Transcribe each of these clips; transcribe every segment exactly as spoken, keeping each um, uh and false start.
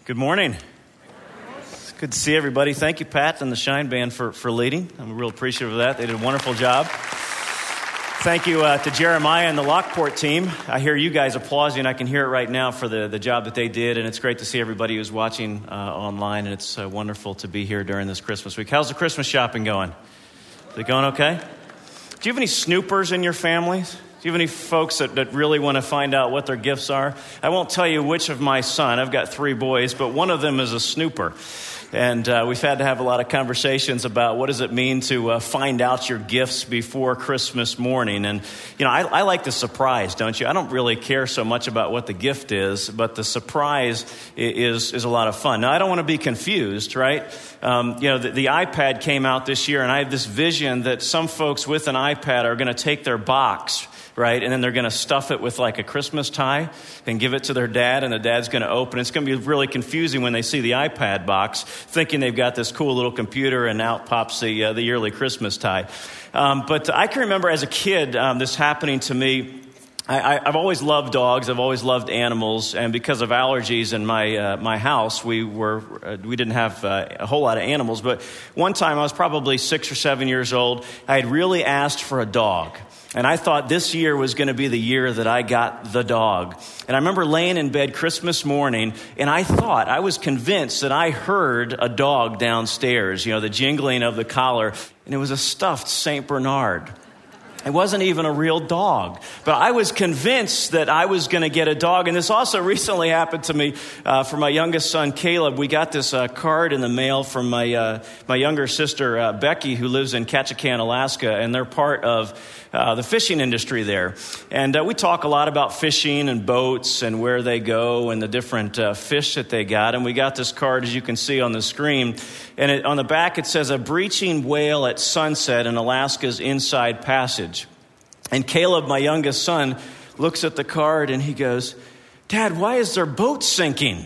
Good morning. It's good to see everybody. Thank you, Pat and the Shine Band, for, for leading. I'm real appreciative of that. They did a wonderful job. Thank you uh, to Jeremiah and the Lockport team. I hear you guys applauding. I can hear it right now for the, the job that they did, and it's great to see everybody who's watching uh, online, and it's uh, wonderful to be here during this Christmas week. How's the Christmas shopping going? Is it going okay? Do you have any snoopers in your families? Do you have any folks that, that really want to find out what their gifts are? I won't tell you which of my son. I've got three boys, but one of them is a snooper. And uh, we've had to have a lot of conversations about what does it mean to uh, find out your gifts before Christmas morning. And, you know, I, I like the surprise, don't you? I don't really care so much about what the gift is, but the surprise is is a lot of fun. Now, I don't want to be confused, right? Um, you know, the, the iPad came out this year, and I have this vision that some folks with an iPad are going to take their box, right? And then they're going to stuff it with like a Christmas tie and give it to their dad, and the dad's going to open it. It's going to be really confusing when they see the iPad box, thinking they've got this cool little computer, and out pops the uh, the yearly Christmas tie. Um, but I can remember as a kid um, this happening to me. I, I've always loved dogs. I've always loved animals, and because of allergies in my uh, my house, we were uh, we didn't have uh, a whole lot of animals. But one time, I was probably six or seven years old. I had really asked for a dog. And I thought this year was going to be the year that I got the dog. And I remember laying in bed Christmas morning, and I thought, I was convinced that I heard a dog downstairs, you know, the jingling of the collar. And it was a stuffed Saint Bernard. It wasn't even a real dog, but I was convinced that I was going to get a dog. And this also recently happened to me uh, for my youngest son, Caleb. We got this uh, card in the mail from my uh, my younger sister, uh, Becky, who lives in Ketchikan, Alaska, and they're part of uh, the fishing industry there. And uh, we talk a lot about fishing and boats and where they go and the different uh, fish that they got. And we got this card, as you can see on the screen. And it, on the back, it says, "A breaching whale at sunset in Alaska's Inside Passage." And Caleb, my youngest son, looks at the card and he goes, "Dad, why is their boat sinking?"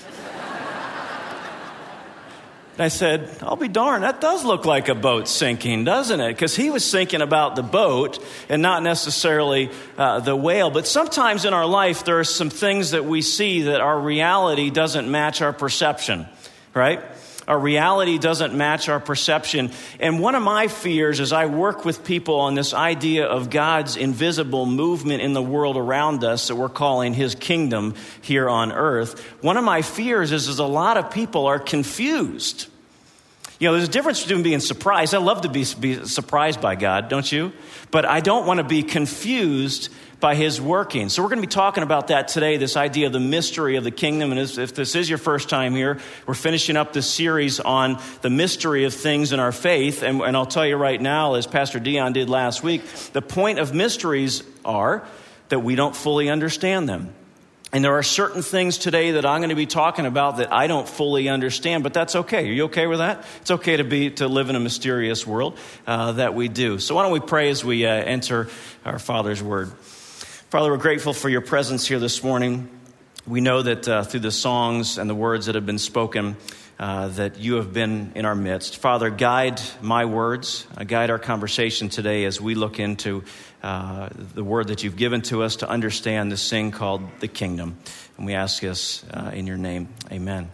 And I said, "I'll be darned, that does look like a boat sinking, doesn't it?" Because he was thinking about the boat and not necessarily uh, the whale. But sometimes in our life, there are some things that we see that our reality doesn't match our perception, right? Our reality doesn't match our perception. And one of my fears as I work with people on this idea of God's invisible movement in the world around us that we're calling his kingdom here on earth, one of my fears is, is a lot of people are confused. You know, there's a difference between being surprised. I love to be, be surprised by God, don't you? But I don't want to be confused by his working. So we're going to be talking about that today, this idea of the mystery of the kingdom. And if this is your first time here, we're finishing up this series on the mystery of things in our faith. And, and I'll tell you right now, as Pastor Dion did last week, the point of mysteries are that we don't fully understand them. And there are certain things today that I'm going to be talking about that I don't fully understand, but that's okay. Are you okay with that? It's okay to be to live in a mysterious world uh, that we do. So why don't we pray as we uh, enter our Father's Word. Father, we're grateful for your presence here this morning. We know that uh, through the songs and the words that have been spoken, uh, that you have been in our midst. Father, guide my words, uh, guide our conversation today as we look into uh, the word that you've given to us to understand this thing called the kingdom. And we ask this uh, in your name. Amen.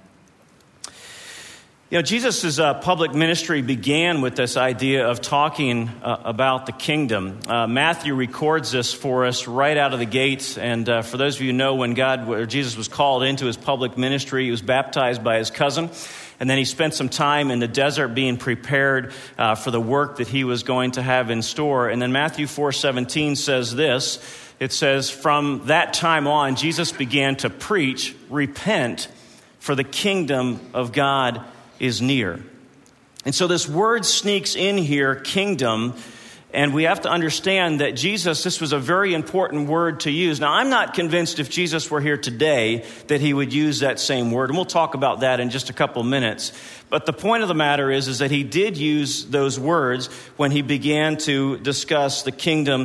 You know, Jesus' uh, public ministry began with this idea of talking uh, about the kingdom. Uh, Matthew records this for us right out of the gates. And uh, for those of you who know, when God, or Jesus was called into his public ministry, he was baptized by his cousin. And then he spent some time in the desert being prepared uh, for the work that he was going to have in store. And then Matthew four seventeen says this. It says, "From that time on, Jesus began to preach, 'Repent, for the kingdom of God is near.'" And so this word sneaks in here, kingdom, and we have to understand that Jesus, this was a very important word to use. Now, I'm not convinced if Jesus were here today that he would use that same word, and we'll talk about that in just a couple minutes. But the point of the matter is, is that he did use those words when he began to discuss the kingdom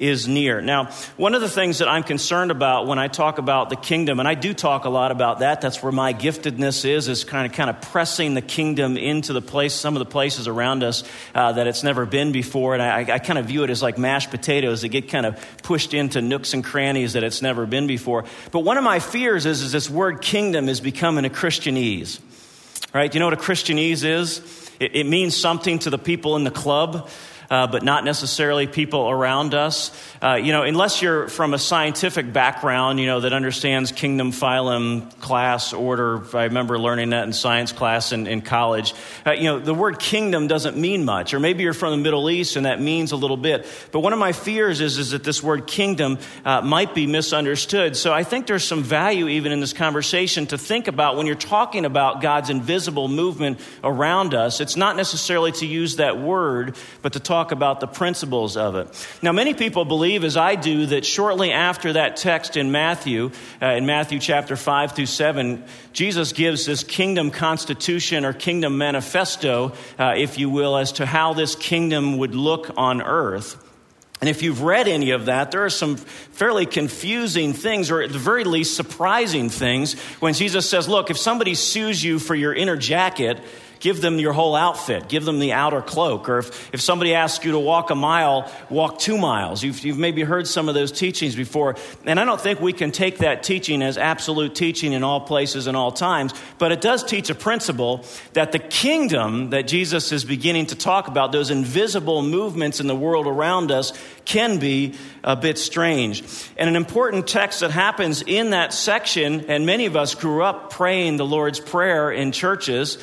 is near. Now, one of the things that I'm concerned about when I talk about the kingdom, and I do talk a lot about that, that's where my giftedness is, is kind of kind of pressing the kingdom into the place, some of the places around us uh, that it's never been before. And I, I kind of view it as like mashed potatoes that get kind of pushed into nooks and crannies that it's never been before. But one of my fears is, is this word kingdom is becoming a Christianese. Right? You know what a Christianese is? It, it means something to the people in the club. Uh, but not necessarily people around us. Uh, you know, unless you're from a scientific background, you know, that understands kingdom, phylum, class, order. I remember learning that in science class in, in college. Uh, you know, the word kingdom doesn't mean much. Or maybe you're from the Middle East and that means a little bit. But one of my fears is, is that this word kingdom uh, might be misunderstood. So I think there's some value even in this conversation to think about when you're talking about God's invisible movement around us. It's not necessarily to use that word, but to talk about the principles of it. Now, many people believe, as I do, that shortly after that text in Matthew, uh, in Matthew chapter five through seven, Jesus gives this kingdom constitution or kingdom manifesto, uh, if you will, as to how this kingdom would look on earth. And if you've read any of that, there are some fairly confusing things, or at the very least surprising things, when Jesus says, look, if somebody sues you for your inner jacket, give them your whole outfit. Give them the outer cloak. Or if, if somebody asks you to walk a mile, walk two miles. You've, you've maybe heard some of those teachings before. And I don't think we can take that teaching as absolute teaching in all places and all times. But it does teach a principle that the kingdom that Jesus is beginning to talk about, those invisible movements in the world around us, can be a bit strange. And an important text that happens in that section, and many of us grew up praying the Lord's Prayer in churches,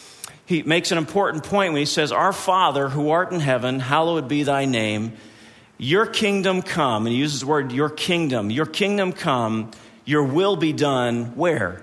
he makes an important point when he says, Our Father who art in heaven, hallowed be thy name. Your kingdom come. And he uses the word your kingdom. Your kingdom come. Your will be done where?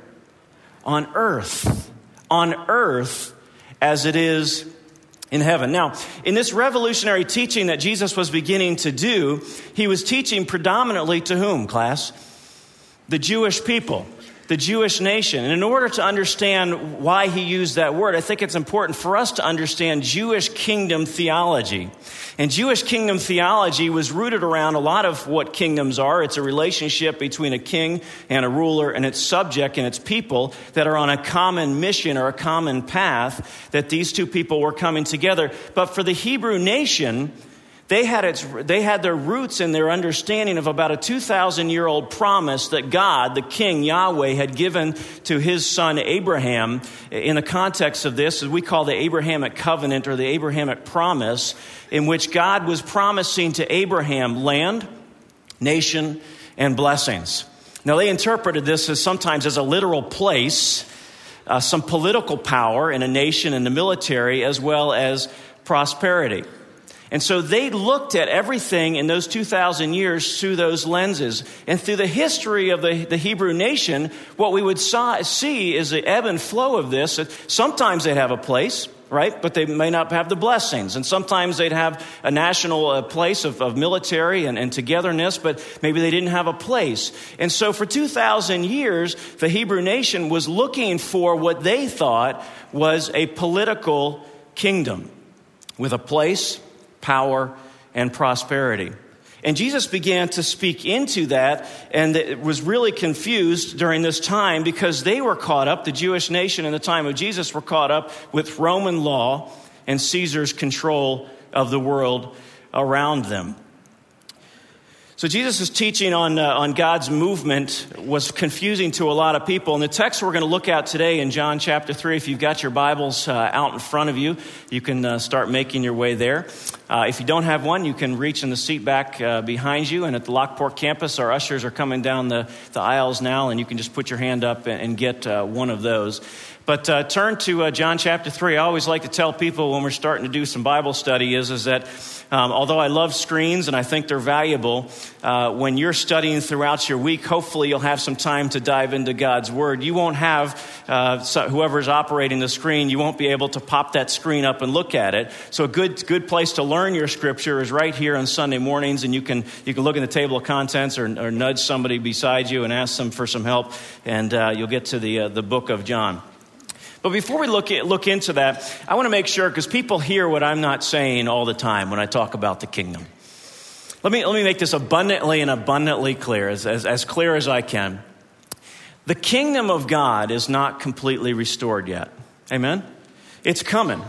On earth. On earth as it is in heaven. Now, in this revolutionary teaching that Jesus was beginning to do, he was teaching predominantly to whom, class? The Jewish people. The Jewish nation. And in order to understand why he used that word, I think it's important for us to understand Jewish kingdom theology. And Jewish kingdom theology was rooted around a lot of what kingdoms are. It's a relationship between a king and a ruler and its subject and its people that are on a common mission or a common path, that these two people were coming together. But for the Hebrew nation, They had its, they had their roots in their understanding of about a two thousand year old promise that God, the King, Yahweh, had given to his son Abraham. In the context of this, as we call the Abrahamic covenant or the Abrahamic promise, in which God was promising to Abraham land, nation, and blessings. Now, they interpreted this as sometimes as a literal place, uh, some political power in a nation and the military, as well as prosperity. And so they looked at everything in those two thousand years through those lenses. And through the history of the, the Hebrew nation, what we would saw, see is the ebb and flow of this. Sometimes they'd have a place, right? But they may not have the blessings. And sometimes they'd have a national uh, place of, of military and, and togetherness, but maybe they didn't have a place. And so for two thousand years, the Hebrew nation was looking for what they thought was a political kingdom with a place, power, and prosperity. And Jesus began to speak into that, and it was really confused during this time because they were caught up, the Jewish nation in the time of Jesus were caught up with Roman law and Caesar's control of the world around them. So Jesus' teaching on uh, on God's movement was confusing to a lot of people. And the text we're going to look at today in John chapter three, if you've got your Bibles uh, out in front of you, you can uh, start making your way there. Uh, if you don't have one, you can reach in the seat back uh, behind you. And at the Lockport campus, our ushers are coming down the, the aisles now, and you can just put your hand up and, and get uh, one of those. But uh, turn to uh, John chapter three. I always like to tell people when we're starting to do some Bible study is, is that um, although I love screens and I think they're valuable, uh, when you're studying throughout your week, hopefully you'll have some time to dive into God's Word. You won't have, uh, so whoever's operating the screen, you won't be able to pop that screen up and look at it. So a good good place to learn your Scripture is right here on Sunday mornings, and you can you can look in the table of contents or, or nudge somebody beside you and ask them for some help, and uh, you'll get to the uh, the book of John. But before we look at, look into that, I want to make sure, because people hear what I'm not saying all the time when I talk about the kingdom. Let me, let me make this abundantly and abundantly clear, as, as, as clear as I can. The kingdom of God is not completely restored yet. Amen? It's coming.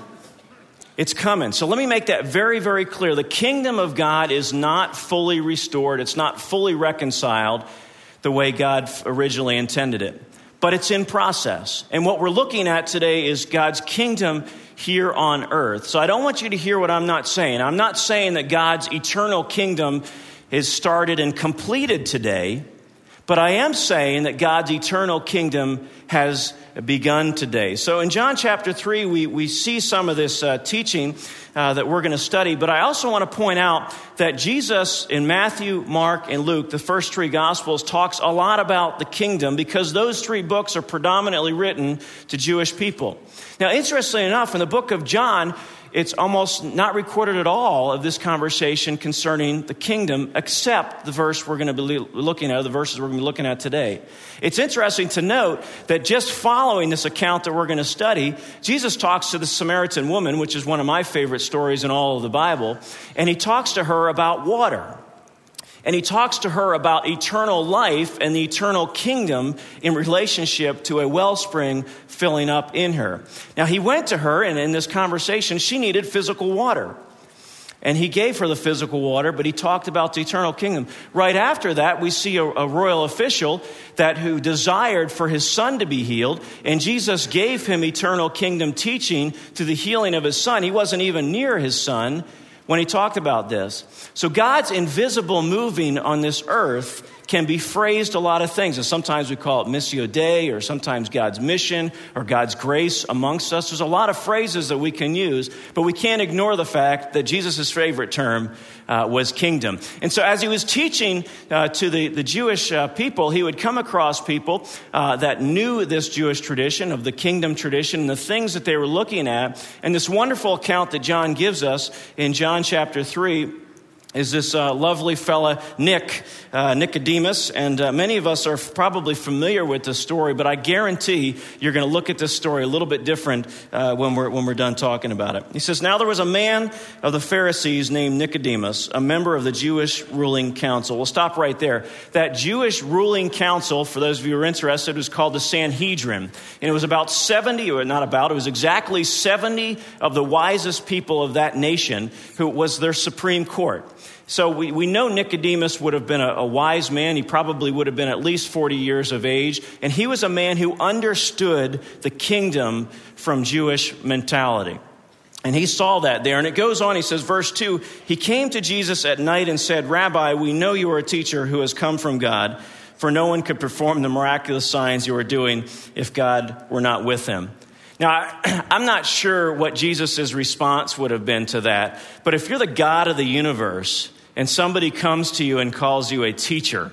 It's coming. So let me make that very, very clear. The kingdom of God is not fully restored. It's not fully reconciled the way God originally intended it. But it's in process. And what we're looking at today is God's kingdom here on earth. So I don't want you to hear what I'm not saying. I'm not saying that God's eternal kingdom is started and completed today. But I am saying that God's eternal kingdom has begun today. So in John chapter three, we, we see some of this uh, teaching uh, that we're going to study. But I also want to point out that Jesus in Matthew, Mark, and Luke, the first three Gospels, talks a lot about the kingdom because those three books are predominantly written to Jewish people. Now, interestingly enough, in the book of John, it's almost not recorded at all of this conversation concerning the kingdom, except the verse we're going to be looking at, the verses we're going to be looking at today. It's interesting to note that just following this account that we're going to study, Jesus talks to the Samaritan woman, which is one of my favorite stories in all of the Bible, and he talks to her about water. And he talks to her about eternal life and the eternal kingdom in relationship to a wellspring filling up in her. Now, he went to her, and in this conversation, she needed physical water. And he gave her the physical water, but he talked about the eternal kingdom. Right after that, we see a, a royal official that who desired for his son to be healed, and Jesus gave him eternal kingdom teaching to the healing of his son. He wasn't even near his son when he talked about this. So God's invisible moving on this earth can be phrased a lot of things. And sometimes we call it Missio Dei, or sometimes God's mission, or God's grace amongst us. There's a lot of phrases that we can use, but we can't ignore the fact that Jesus' favorite term uh, was kingdom. And so as he was teaching uh, to the, the Jewish uh, people, he would come across people uh, that knew this Jewish tradition of the kingdom tradition and the things that they were looking at. And this wonderful account that John gives us in John chapter three is this uh, lovely fella, Nick, uh, Nicodemus. And uh, many of us are probably familiar with this story, but I guarantee you're going to look at this story a little bit different uh, when we're when we're done talking about it. He says, now there was a man of the Pharisees named Nicodemus, a member of the Jewish ruling council. We'll stop right there. That Jewish ruling council, for those of you who are interested, was called the Sanhedrin. And it was about seventy, or not about, it was exactly seventy of the wisest people of that nation who was their supreme court. So we, we know Nicodemus would have been a, a wise man. He probably would have been at least forty years of age. And he was a man who understood the kingdom from Jewish mentality. And he saw that there. And it goes on, he says, verse two, he came to Jesus at night and said, Rabbi, we know you are a teacher who has come from God, for no one could perform the miraculous signs you are doing if God were not with him. Now, I'm not sure what Jesus' response would have been to that, but if you're the God of the universe and somebody comes to you and calls you a teacher,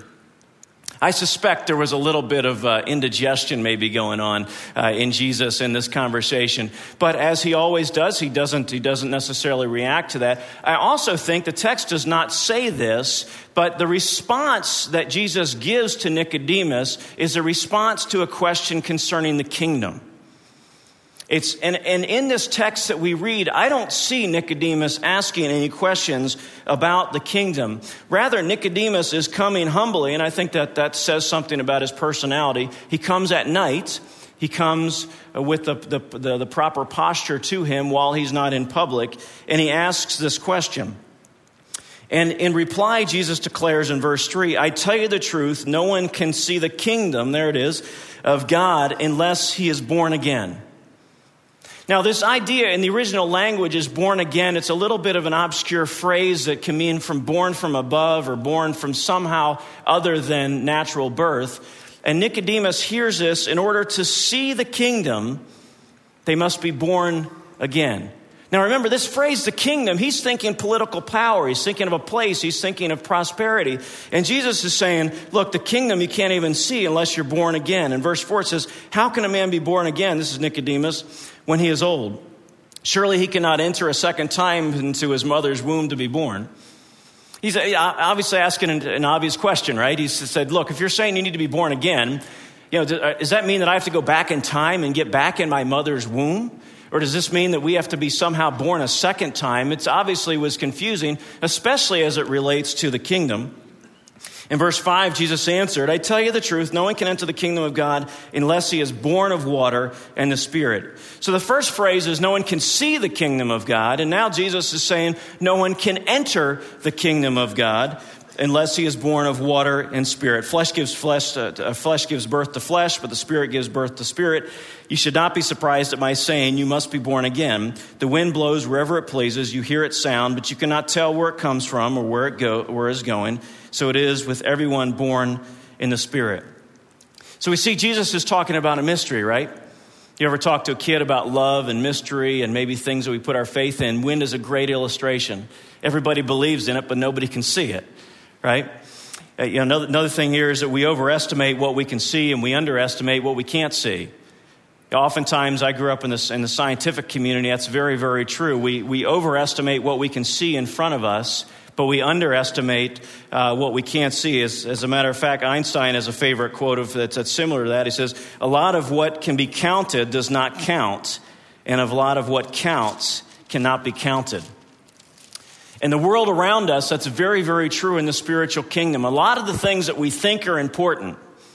I suspect there was a little bit of uh, indigestion maybe going on uh, in Jesus in this conversation. But as he always does, he doesn't, he doesn't necessarily react to that. I also think the text does not say this, but the response that Jesus gives to Nicodemus is a response to a question concerning the kingdom. It's and, and in this text that we read, I don't see Nicodemus asking any questions about the kingdom. Rather, Nicodemus is coming humbly, and I think that that says something about his personality. He comes at night. He comes with the, the, the, the proper posture to him while he's not in public, and he asks this question. And in reply, Jesus declares in verse three, I tell you the truth, no one can see the kingdom, there it is, of God unless he is born again. Now, this idea in the original language is born again. It's a little bit of an obscure phrase that can mean from born from above or born from somehow other than natural birth. And Nicodemus hears this. In order to see the kingdom, they must be born again. Now, remember, this phrase, the kingdom, he's thinking political power. He's thinking of a place. He's thinking of prosperity. And Jesus is saying, look, the kingdom you can't even see unless you're born again. In verse four, it says, how can a man be born again? This is Nicodemus, when he is old. Surely he cannot enter a second time into his mother's womb to be born. He's obviously asking an obvious question, right? He said, look, if you're saying you need to be born again, you know, does that mean that I have to go back in time and get back in my mother's womb? Or does this mean that we have to be somehow born a second time? It obviously was confusing, especially as it relates to the kingdom. In verse five, Jesus answered, I tell you the truth, no one can enter the kingdom of God unless he is born of water and the Spirit. So the first phrase is no one can see the kingdom of God. And now Jesus is saying no one can enter the kingdom of God unless he is born of water and spirit. Flesh gives flesh, uh, flesh gives birth to flesh, but the Spirit gives birth to spirit. You should not be surprised at my saying, you must be born again. The wind blows wherever it pleases. You hear its sound, but you cannot tell where it comes from or where it go, where it's going. So it is with everyone born in the Spirit. So we see Jesus is talking about a mystery, right? You ever talk to a kid about love and mystery and maybe things that we put our faith in? Wind is a great illustration. Everybody believes in it, but nobody can see it. Right? Uh, you know, another, another thing here is that we overestimate what we can see and we underestimate what we can't see. Oftentimes, I grew up in, this, in the scientific community. That's very, very true. We, we overestimate what we can see in front of us, but we underestimate uh, what we can't see. As, as a matter of fact, Einstein has a favorite quote of that's, that's similar to that. He says, a lot of what can be counted does not count, and a lot of what counts cannot be counted. In the world around us, that's very, very true in the spiritual kingdom. A lot of the things that we think are important,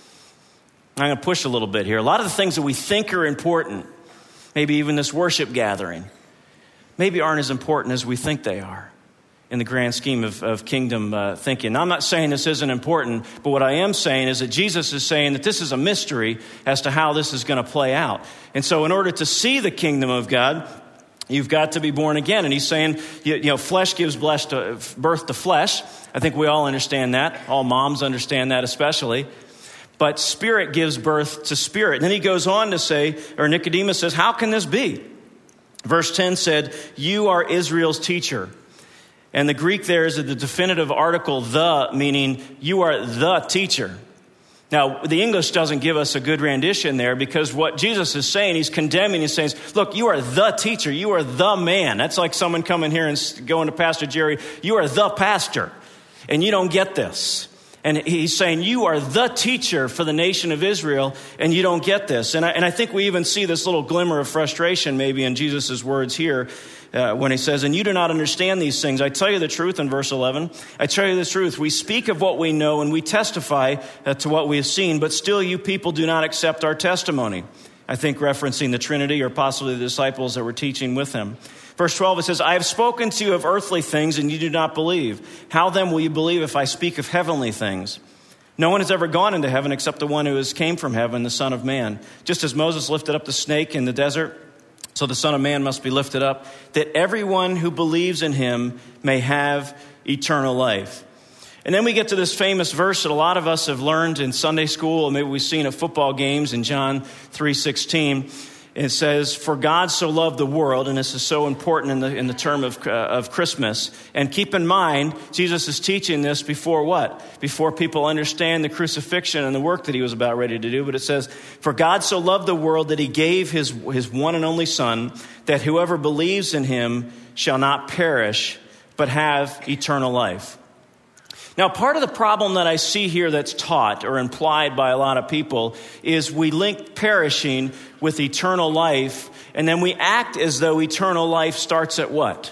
I'm going to push a little bit here. A lot of the things that we think are important, maybe even this worship gathering, maybe aren't as important as we think they are in the grand scheme of, of kingdom uh, thinking. Now, I'm not saying this isn't important, but what I am saying is that Jesus is saying that this is a mystery as to how this is going to play out. And so in order to see the kingdom of God, you've got to be born again. And he's saying, you, you know, flesh gives birth to flesh. I think we all understand that. All moms understand that especially. But spirit gives birth to spirit. And then he goes on to say, or Nicodemus says, how can this be? Verse ten said, you are Israel's teacher. And the Greek there is the definitive article, the, meaning you are the teacher. Now, the English doesn't give us a good rendition there because what Jesus is saying, he's condemning, he's saying, look, you are the teacher, you are the man. That's like someone coming here and going to Pastor Jerry, you are the pastor, and you don't get this. And he's saying, you are the teacher for the nation of Israel, and you don't get this. And I, and I think we even see this little glimmer of frustration maybe in Jesus' words here uh, when he says, and you do not understand these things. I tell you the truth in verse eleven. I tell you the truth. We speak of what we know, and we testify uh, to what we have seen, but still you people do not accept our testimony. I think referencing the Trinity or possibly the disciples that were teaching with him. Verse twelve, it says, I have spoken to you of earthly things and you do not believe. How then will you believe if I speak of heavenly things? No one has ever gone into heaven except the one who has came from heaven, the Son of Man. Just as Moses lifted up the snake in the desert, so the Son of Man must be lifted up, that everyone who believes in him may have eternal life. And then we get to this famous verse that a lot of us have learned in Sunday school, and maybe we've seen at football games in John three sixteen. It says, for God so loved the world, and this is so important in the in the term of uh, of Christmas. And keep in mind, Jesus is teaching this before what? Before people understand the crucifixion and the work that he was about ready to do. But it says, for God so loved the world that he gave his, his one and only Son, that whoever believes in him shall not perish, but have eternal life. Now, part of the problem that I see here that's taught or implied by a lot of people is we link perishing with eternal life, and then we act as though eternal life starts at what?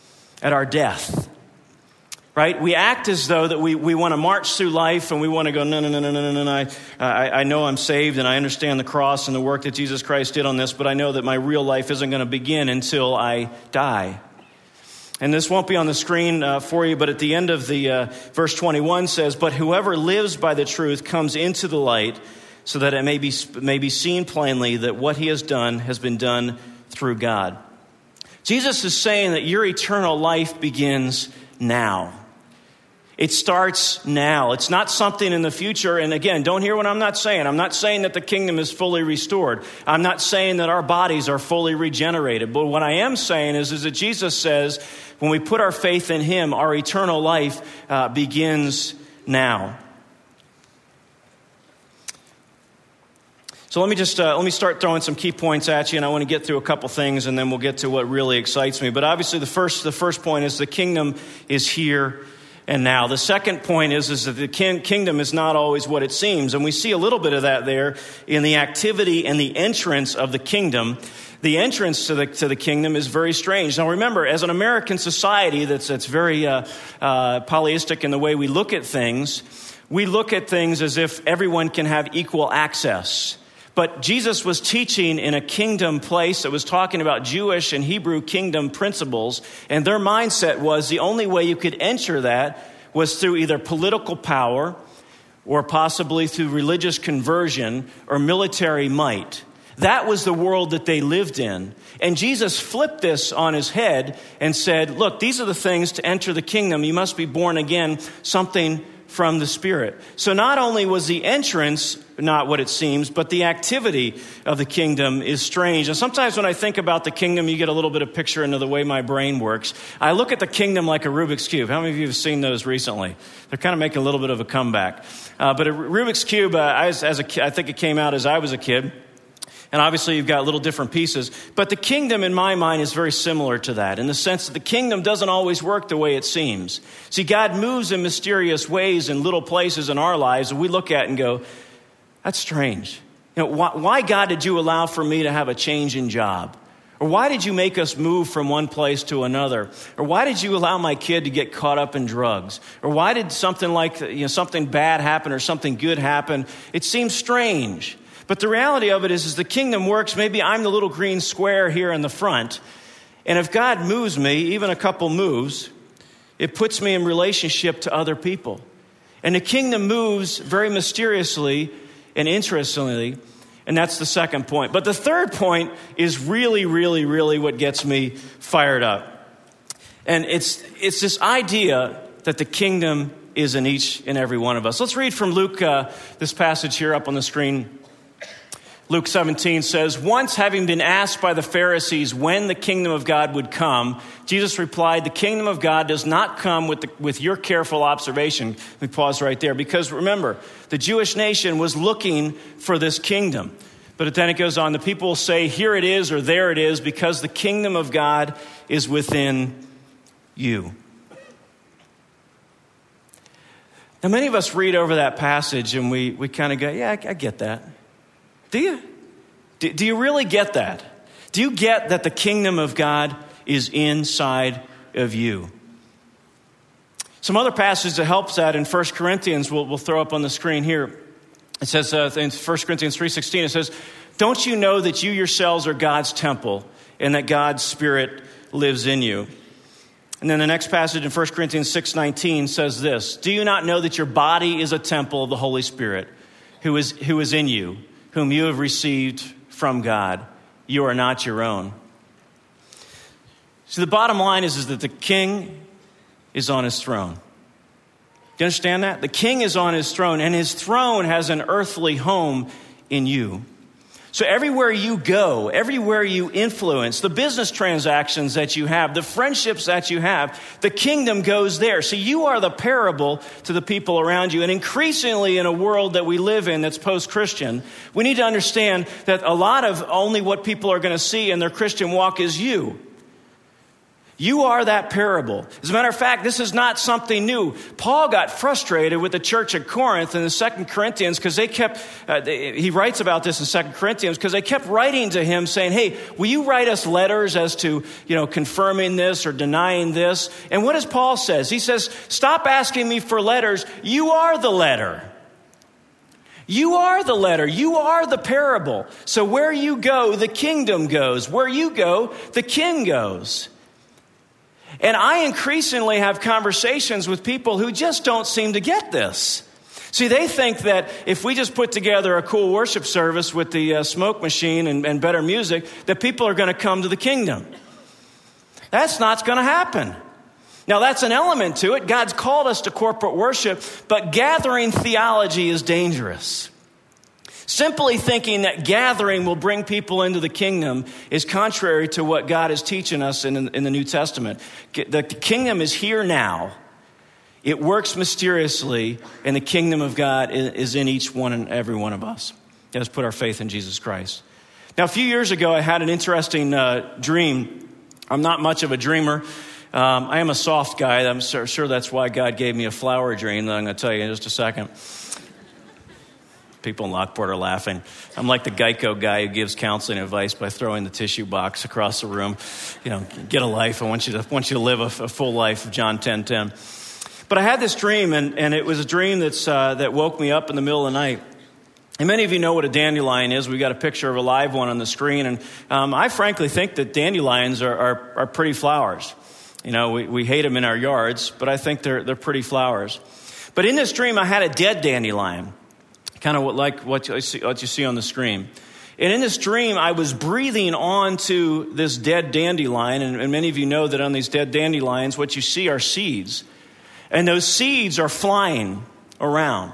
At our death. Right? We act as though that we, we want to march through life and we want to go, no, no, no, no, no, no, no. I, I, I know I'm saved and I understand the cross and the work that Jesus Christ did on this, but I know that my real life isn't going to begin until I die. And this won't be on the screen uh, for you, but at the end of the uh, verse twenty-one says, but whoever lives by the truth comes into the light so that it may be, may be seen plainly that what he has done has been done through God. Jesus is saying that your eternal life begins now. It starts now. It's not something in the future. And again, don't hear what I'm not saying. I'm not saying that the kingdom is fully restored. I'm not saying that our bodies are fully regenerated. But what I am saying is, is that Jesus says when we put our faith in him, our eternal life uh, begins now. So let me just uh, let me start throwing some key points at you, and I want to get through a couple things, and then we'll get to what really excites me. But obviously, the first the first point is the kingdom is here and now. The second point is, is that the king, kingdom is not always what it seems. And we see a little bit of that there in the activity and the entrance of the kingdom. The entrance to the to the kingdom is very strange. Now remember, as an American society that's, that's very uh, uh, polyistic in the way we look at things, we look at things as if everyone can have equal access. But Jesus was teaching in a kingdom place that was talking about Jewish and Hebrew kingdom principles, and their mindset was the only way you could enter that was through either political power or possibly through religious conversion or military might. That was the world that they lived in. And Jesus flipped this on his head and said, look, these are the things to enter the kingdom. You must be born again, something from the Spirit. So not only was the entrance not what it seems, but the activity of the kingdom is strange. And sometimes when I think about the kingdom, you get a little bit of picture into the way my brain works. I look at the kingdom like a Rubik's Cube. How many of you have seen those recently? They're kind of making a little bit of a comeback. Uh, but a Rubik's Cube, uh, as, as a, I think it came out as I was a kid. And obviously you've got little different pieces. But the kingdom, in my mind, is very similar to that, in the sense that the kingdom doesn't always work the way it seems. See, God moves in mysterious ways in little places in our lives that we look at and go, that's strange. You know, why, why, God, did you allow for me to have a change in job? Or why did you make us move from one place to another? Or why did you allow my kid to get caught up in drugs? Or why did something like, you know, something bad happen or something good happen? It seems strange. But the reality of it is, is the kingdom works. Maybe I'm the little green square here in the front. And if God moves me, even a couple moves, it puts me in relationship to other people. And the kingdom moves very mysteriously and interestingly. And that's the second point. But the third point is really, really, really what gets me fired up. And it's it's this idea that the kingdom is in each and every one of us. Let's read from Luke, uh, this passage here up on the screen. Luke seventeen says, once having been asked by the Pharisees when the kingdom of God would come, Jesus replied, the kingdom of God does not come with the, with your careful observation. Let me pause right there, because remember, the Jewish nation was looking for this kingdom. But then it goes on, the people will say, here it is or there it is, because the kingdom of God is within you. Now, many of us read over that passage and we, we kind of go, yeah, I, I get that. Do you? Do, do you really get that? Do you get that the kingdom of God is inside of you? Some other passages that helps that in First Corinthians, we'll, we'll throw up on the screen here. It says uh, in First Corinthians three sixteen, it says, don't you know that you yourselves are God's temple and that God's Spirit lives in you? And then the next passage in First Corinthians six nineteen says this, do you not know that your body is a temple of the Holy Spirit who is who is in you, whom you have received from God? You are not your own. So the bottom line is, is that the king is on his throne. Do you understand that? The king is on his throne, and his throne has an earthly home in you. So everywhere you go, everywhere you influence, the business transactions that you have, the friendships that you have, the kingdom goes there. So you are the parable to the people around you. And increasingly in a world that we live in that's post-Christian, we need to understand that a lot of only what people are going to see in their Christian walk is you. You are that parable. As a matter of fact, this is not something new. Paul got frustrated with the church at Corinth in the Second Corinthians because they kept, uh, they, he writes about this in Second Corinthians because they kept writing to him saying, hey, will you write us letters as to, you know, confirming this or denying this? And what does Paul says? He says, stop asking me for letters. You are the letter. You are the letter. You are the parable. So where you go, the kingdom goes. Where you go, the king goes. And I increasingly have conversations with people who just don't seem to get this. See, they think that if we just put together a cool worship service with the uh, smoke machine and, and better music, that people are going to come to the kingdom. That's not going to happen. Now, that's an element to it. God's called us to corporate worship, but gathering theology is dangerous. Simply thinking that gathering will bring people into the kingdom is contrary to what God is teaching us in, in the New Testament. The kingdom is here now. It works mysteriously, and the kingdom of God is in each one and every one of us. Let us put our faith in Jesus Christ. Now, a few years ago, I had an interesting uh, dream. I'm not much of a dreamer. Uh, Um, I am a soft guy. I'm sure that's why God gave me a flower dream that I'm going to tell you in just a second. People in Lockport are laughing. I'm like the Geico guy who gives counseling advice by throwing the tissue box across the room. You know, get a life. I want you to want you to live a, a full life of John ten ten. But I had this dream, and, and it was a dream that's uh, that woke me up in the middle of the night. And many of you know what a dandelion is. We've got a picture of a live one on the screen. And um, I frankly think that dandelions are, are, are pretty flowers. You know, we, we hate them in our yards, but I think they're they're pretty flowers. But in this dream, I had a dead dandelion, kind of what, like what you, see, what you see on the screen. And in this dream, I was breathing onto this dead dandelion. And, and many of you know that on these dead dandelions, what you see are seeds. And those seeds are flying around.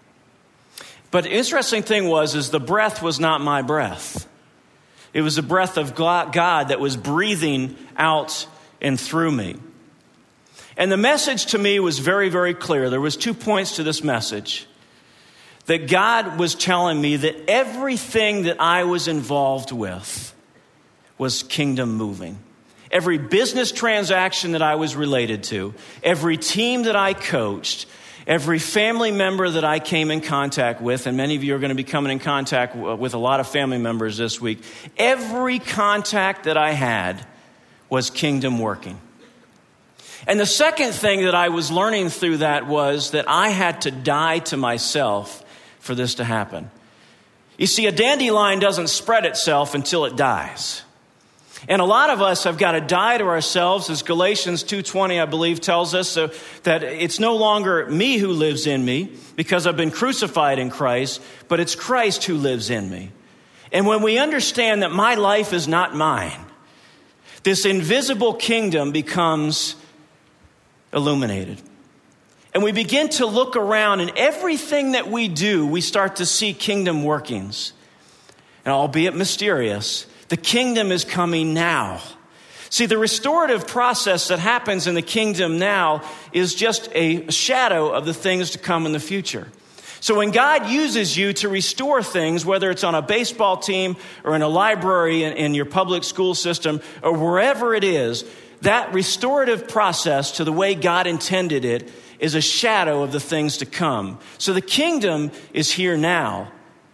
But the interesting thing was, is the breath was not my breath. It was the breath of God that was breathing out and through me. And the message to me was very, very clear. There was two points to this message. That God was telling me that everything that I was involved with was kingdom moving. Every business transaction that I was related to, every team that I coached, every family member that I came in contact with, and many of you are going to be coming in contact with a lot of family members this week, every contact that I had was kingdom working. And the second thing that I was learning through that was that I had to die to myself for this to happen. You see, a dandelion doesn't spread itself until it dies. And a lot of us have got to die to ourselves, as Galatians two twenty, I believe, tells us, so that it's no longer me who lives in me because I've been crucified in Christ, but it's Christ who lives in me. And when we understand that my life is not mine, this invisible kingdom becomes illuminated. And we begin to look around, and everything that we do, we start to see kingdom workings. And albeit mysterious, the kingdom is coming now. See, the restorative process that happens in the kingdom now is just a shadow of the things to come in the future. So when God uses you to restore things, whether it's on a baseball team or in a library in, in your public school system or wherever it is, that restorative process to the way God intended it is a shadow of the things to come. So the kingdom is here now.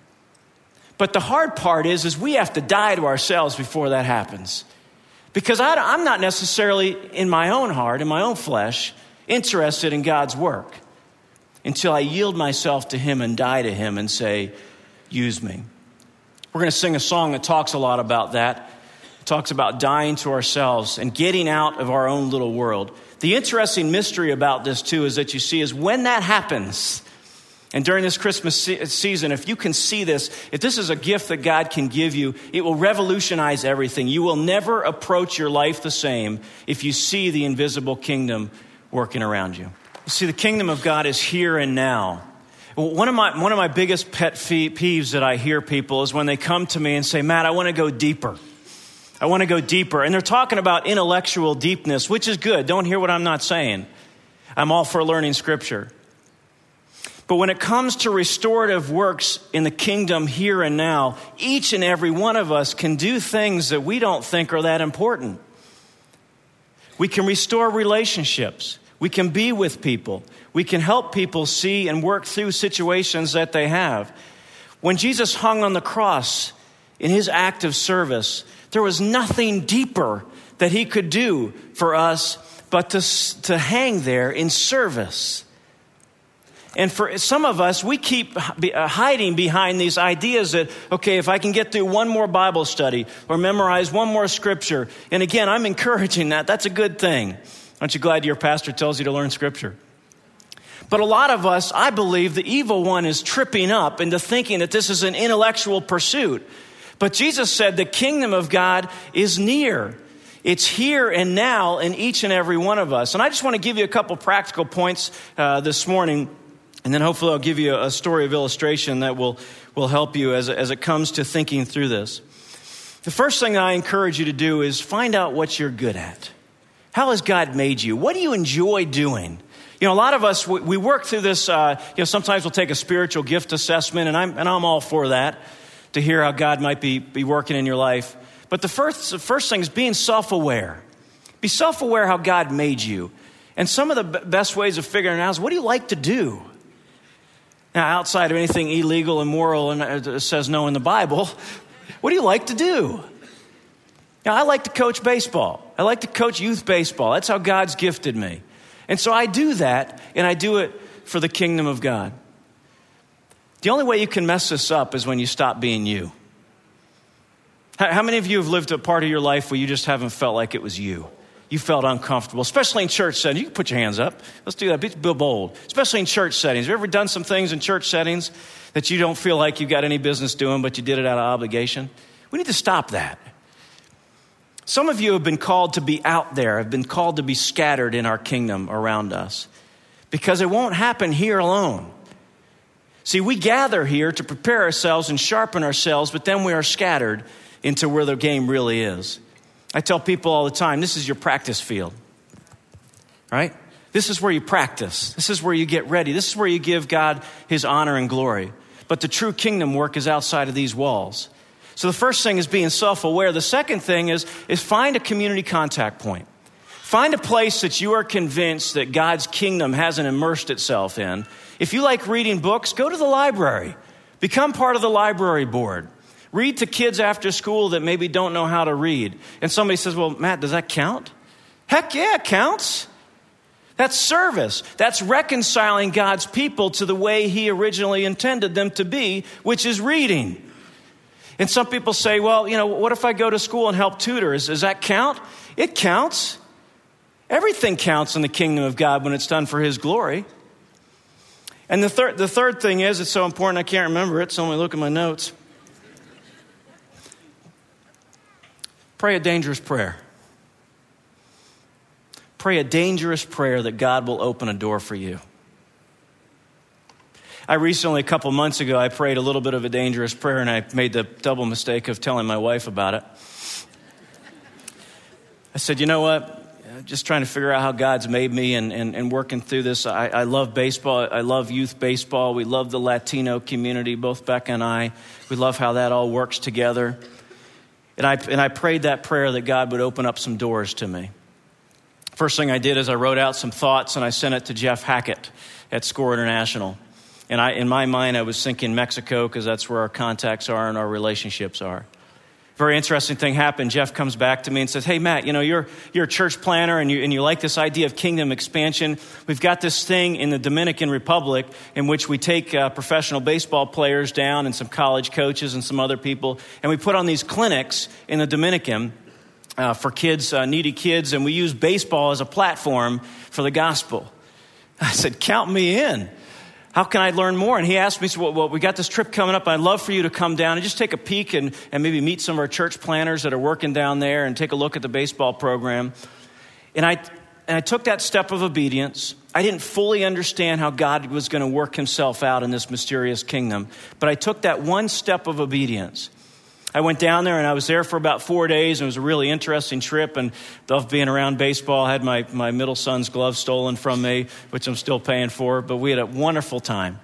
But the hard part is, is we have to die to ourselves before that happens. Because I, I'm not necessarily in my own heart, in my own flesh, interested in God's work until I yield myself to him and die to him and say, use me. We're going to sing a song that talks a lot about that. It talks about dying to ourselves and getting out of our own little world. The interesting mystery about this too is that you see is when that happens, and during this Christmas se- season, if you can see this, if this is a gift that God can give you, it will revolutionize everything. You will never approach your life the same if you see the invisible kingdom working around you. You see, the kingdom of God is here and now. One of my one of my biggest pet peeves that I hear people is when they come to me and say, Matt, I want to go deeper. I want to go deeper. And they're talking about intellectual deepness, which is good. Don't hear what I'm not saying. I'm all for learning scripture. But when it comes to restorative works in the kingdom here and now, each and every one of us can do things that we don't think are that important. We can restore relationships. We can be with people. We can help people see and work through situations that they have. When Jesus hung on the cross in his act of service, there was nothing deeper that he could do for us but to, to hang there in service. And for some of us, we keep hiding behind these ideas that, okay, if I can get through one more Bible study or memorize one more scripture, and again, I'm encouraging that. That's a good thing. Aren't you glad your pastor tells you to learn scripture? But a lot of us, I believe the evil one is tripping up into thinking that this is an intellectual pursuit. But Jesus said the kingdom of God is near. It's here and now in each and every one of us. And I just want to give you a couple practical points uh, this morning. And then hopefully I'll give you a story of illustration that will, will help you as, as it comes to thinking through this. The first thing I encourage you to do is find out what you're good at. How has God made you? What do you enjoy doing? You know, a lot of us, we, we work through this, uh, you know, sometimes we'll take a spiritual gift assessment, and I'm, and I'm all for that, to hear how God might be, be working in your life. But the first, the first thing is being self-aware. Be self-aware how God made you. And some of the b- best ways of figuring it out is, what do you like to do? Now, outside of anything illegal, immoral, and it says no in the Bible, what do you like to do? Now, I like to coach baseball. I like to coach youth baseball. That's how God's gifted me. And so I do that, and I do it for the kingdom of God. The only way you can mess this up is when you stop being you. How many of you have lived a part of your life where you just haven't felt like it was you? You felt uncomfortable, especially in church settings. You can put your hands up. Let's do that. Be bold. Especially in church settings. Have you ever done some things in church settings that you don't feel like you've got any business doing, but you did it out of obligation? We need to stop that. Some of you have been called to be out there, have been called to be scattered in our kingdom around us, because it won't happen here alone. See, we gather here to prepare ourselves and sharpen ourselves, but then we are scattered into where the game really is. I tell people all the time, this is your practice field, right? This is where you practice. This is where you get ready. This is where you give God his honor and glory. But the true kingdom work is outside of these walls. So the first thing is being self-aware. The second thing is, is find a community contact point. Find a place that you are convinced that God's kingdom hasn't immersed itself in. If you like reading books, go to the library. Become part of the library board. Read to kids after school that maybe don't know how to read. And somebody says, well, Matt, does that count? Heck yeah, it counts. That's service. That's reconciling God's people to the way he originally intended them to be, which is reading. And some people say, well, you know, what if I go to school and help tutors? Does that count? It counts. Everything counts in the kingdom of God when it's done for his glory. And the third, the third thing is, it's so important I can't remember it, so let me look at my notes. Pray a dangerous prayer. Pray a dangerous prayer that God will open a door for you. I recently, a couple months ago, I prayed a little bit of a dangerous prayer, and I made the double mistake of telling my wife about it. I said, you know what? Just trying to figure out how God's made me and, and, and working through this. I, I love baseball. I love youth baseball. We love the Latino community, both Becca and I. We love how that all works together. And I, and I prayed that prayer that God would open up some doors to me. First thing I did is I wrote out some thoughts, and I sent it to Jeff Hackett at Score International. And I, in my mind, I was thinking Mexico, because that's where our contacts are and our relationships are. Very interesting thing happened. Jeff comes back to me and says, hey, Matt, you know, you're you're a church planner and you and you like this idea of kingdom expansion. We've got this thing in the Dominican Republic in which we take uh, professional baseball players down and some college coaches and some other people, and we put on these clinics in the Dominican uh, for kids, uh, needy kids, and we use baseball as a platform for the gospel. I said, count me in. How can I learn more? And he asked me, well, well, we got this trip coming up. I'd love for you to come down and just take a peek and, and maybe meet some of our church planners that are working down there and take a look at the baseball program. And I, and I took that step of obedience. I didn't fully understand how God was going to work himself out in this mysterious kingdom, but I took that one step of obedience. I went down there and I was there for about four days. And it was a really interesting trip, and loved being around baseball. I had my, my middle son's glove stolen from me, which I'm still paying for, but we had a wonderful time.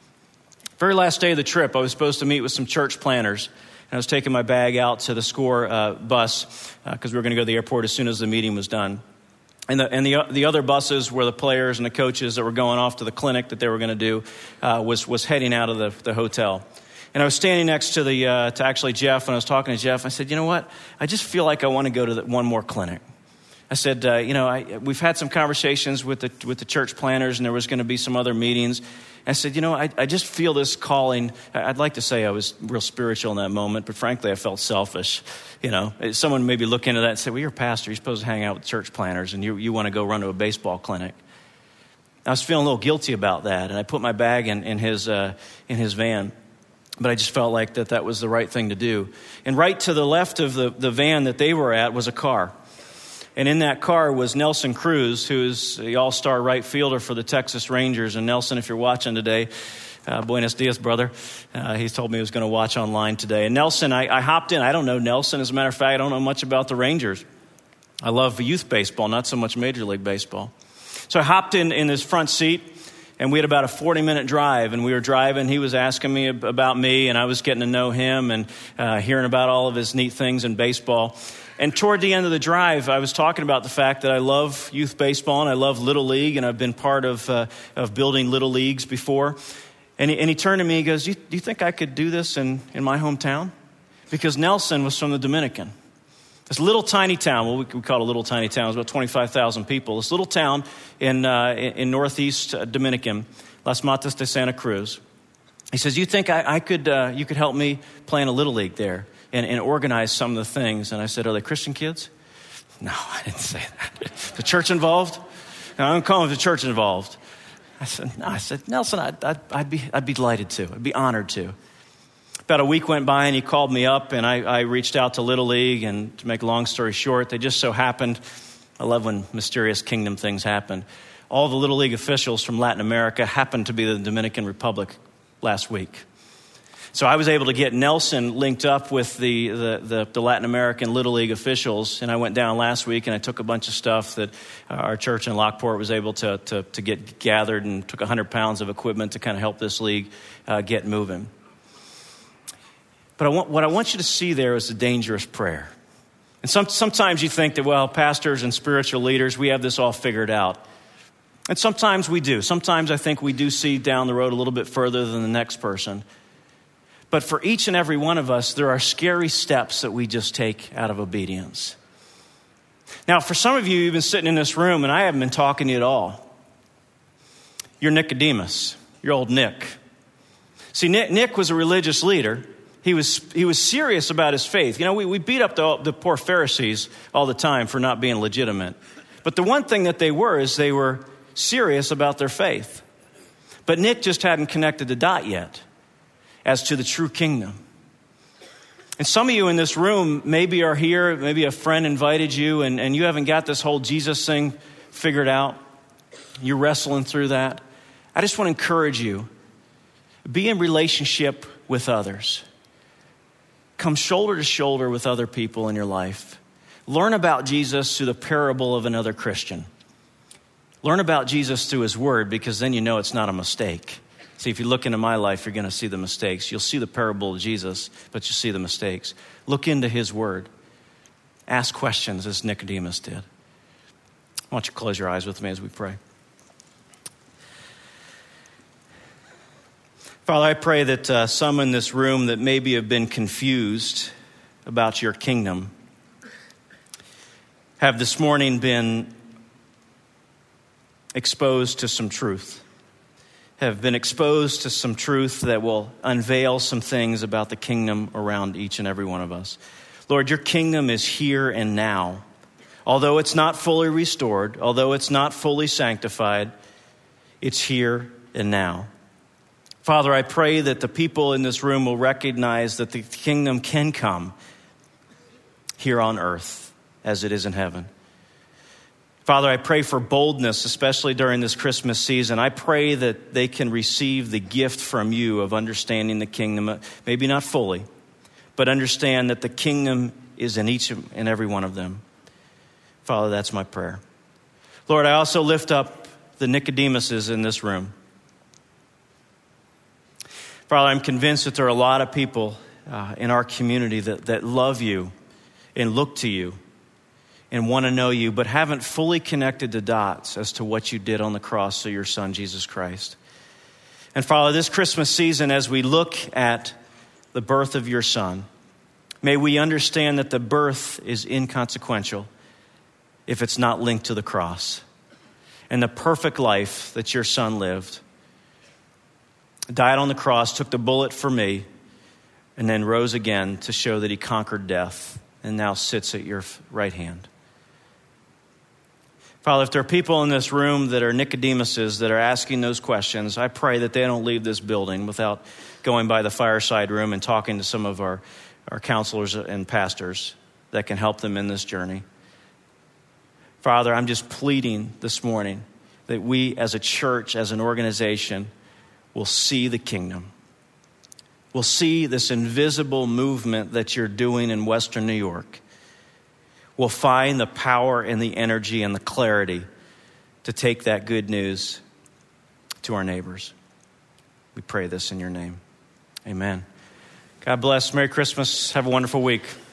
Very last day of the trip, I was supposed to meet with some church planners. And I was taking my bag out to the Score uh, bus because uh, we were going to go to the airport as soon as the meeting was done. And the and the the other buses were the players and the coaches that were going off to the clinic that they were going to do uh, was was heading out of the, the hotel. And I was standing next to the uh, to actually Jeff, and I was talking to Jeff. I said, you know what? I just feel like I want to go to the, one more clinic. I said, uh, you know, I, we've had some conversations with the with the church planners, and there was going to be some other meetings. I said, you know, I, I just feel this calling. I'd like to say I was real spiritual in that moment, but frankly, I felt selfish. You know, someone maybe look into that and say, well, you're a pastor. You're supposed to hang out with church planners, and you you want to go run to a baseball clinic. I was feeling a little guilty about that, and I put my bag in, in his uh, in his van. But I just felt like that that was the right thing to do. And right to the left of the, the van that they were at was a car. And in that car was Nelson Cruz, who's the all-star right fielder for the Texas Rangers. And Nelson, if you're watching today, uh, buenos dias, brother. Uh, he told me he was going to watch online today. And Nelson, I, I hopped in. I don't know Nelson. As a matter of fact, I don't know much about the Rangers. I love youth baseball, not so much Major League Baseball. So I hopped in in his front seat. And we had about a forty minute drive, and we were driving. He was asking me about me, and I was getting to know him and uh, hearing about all of his neat things in baseball. And toward the end of the drive, I was talking about the fact that I love youth baseball and I love Little League, and I've been part of uh, of building Little Leagues before. And he, and he turned to me, he goes, do you, do you think I could do this in, in my hometown? Because Nelson was from the Dominican. This little tiny town, well, we, we call it a little tiny town, it's about twenty-five thousand people. This little town in, uh, in, in northeast Dominican, Las Matas de Santa Cruz. He says, you think I, I could, uh, you could help me play in a Little League there and, and organize some of the things? And I said, are they Christian kids? No, I didn't say that. The church involved? No, I'm calling the church involved. I said, no, I said, Nelson, I'd, I'd, I'd be, I'd be delighted to. I'd be honored to. About a week went by and he called me up, and I, I reached out to Little League, and to make a long story short, they just so happened, I love when mysterious kingdom things happen, all the Little League officials from Latin America happened to be the Dominican Republic last week. So I was able to get Nelson linked up with the, the, the, the Latin American Little League officials, and I went down last week and I took a bunch of stuff that our church in Lockport was able to, to, to get gathered, and took one hundred pounds of equipment to kind of help this league uh, get moving. But I want, what I want you to see there is a dangerous prayer. And some, sometimes you think that, well, pastors and spiritual leaders, we have this all figured out. And sometimes we do. Sometimes I think we do see down the road a little bit further than the next person. But for each and every one of us, there are scary steps that we just take out of obedience. Now, for some of you, you've been sitting in this room and I haven't been talking to you at all. You're Nicodemus. You're old Nick. See, Nick, Nick was a religious leader. He was he was serious about his faith. You know, we, we beat up the, the poor Pharisees all the time for not being legitimate. But the one thing that they were is they were serious about their faith. But Nick just hadn't connected the dot yet as to the true kingdom. And some of you in this room maybe are here, maybe a friend invited you, and, and you haven't got this whole Jesus thing figured out. You're wrestling through that. I just want to encourage you, be in relationship with others. Come shoulder to shoulder with other people in your life. Learn about Jesus through the parable of another Christian. Learn about Jesus through his word, because then you know it's not a mistake. See, if you look into my life, you're going to see the mistakes. You'll see the parable of Jesus, but you'll see the mistakes. Look into his word. Ask questions as Nicodemus did. I want you to close your eyes with me as we pray. Father, I pray that uh, some in this room that maybe have been confused about your kingdom have this morning been exposed to some truth, have been exposed to some truth that will unveil some things about the kingdom around each and every one of us. Lord, your kingdom is here and now. Although it's not fully restored, although it's not fully sanctified, it's here and now. Father, I pray that the people in this room will recognize that the kingdom can come here on earth as it is in heaven. Father, I pray for boldness, especially during this Christmas season. I pray that they can receive the gift from you of understanding the kingdom, maybe not fully, but understand that the kingdom is in each and every one of them. Father, that's my prayer. Lord, I also lift up the Nicodemuses in this room. Father, I'm convinced that there are a lot of people uh, in our community that, that love you and look to you and want to know you, but haven't fully connected the dots as to what you did on the cross through your Son, Jesus Christ. And Father, this Christmas season, as we look at the birth of your Son, may we understand that the birth is inconsequential if it's not linked to the cross and the perfect life that your Son lived. Died on the cross, took the bullet for me, and then rose again to show that he conquered death and now sits at your right hand. Father, if there are people in this room that are Nicodemuses that are asking those questions, I pray that they don't leave this building without going by the fireside room and talking to some of our, our counselors and pastors that can help them in this journey. Father, I'm just pleading this morning that we as a church, as an organization, will see the kingdom. We'll see this invisible movement that you're doing in Western New York. We'll find the power and the energy and the clarity to take that good news to our neighbors. We pray this in your name. Amen. God bless. Merry Christmas. Have a wonderful week.